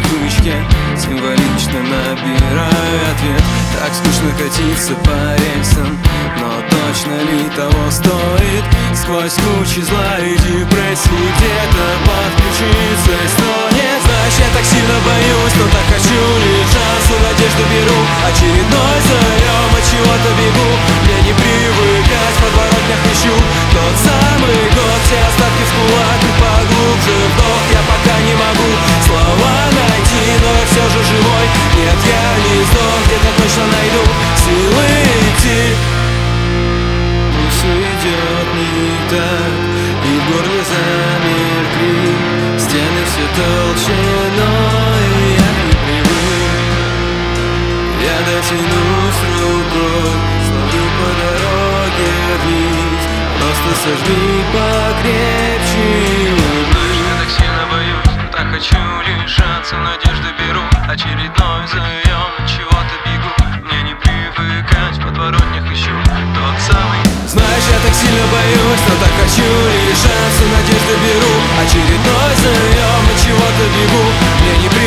привычке символично набираю ответ. Так скучно катиться по рельсам, но точно ли того стоит? Сквозь кучи зла и депрессии где-то подключиться и стонет. Знаешь, я так сильно боюсь, но так хочу, лишь шансы, надежду беру. Очередной заем, от чего-то бегу. Мне не привыкать, в подворотнях ищу тот самый год, все остатки в кулак и поглубже вдох. Я пока не могу слова найти, но я все же живой. Нет, я не сдох, где-то точно найду силы идти. Пульс идет не так, и в горле замер крик. Стены все толще, но я не привык. Я дотянусь рукой, смотрю по дороге вниз. Просто сожми покрепче и улыбнись. Я так сильно боюсь, так хочу лишаться, надежды беру. Очередной заем, от чего-то бегу. Мне не привыкать, в подворотнях ищу тот самый. Знаешь, я так сильно боюсь, но так хочу лишаться, надежды беру. Очередной заем, от чего-то бегу. Мне не привыкать.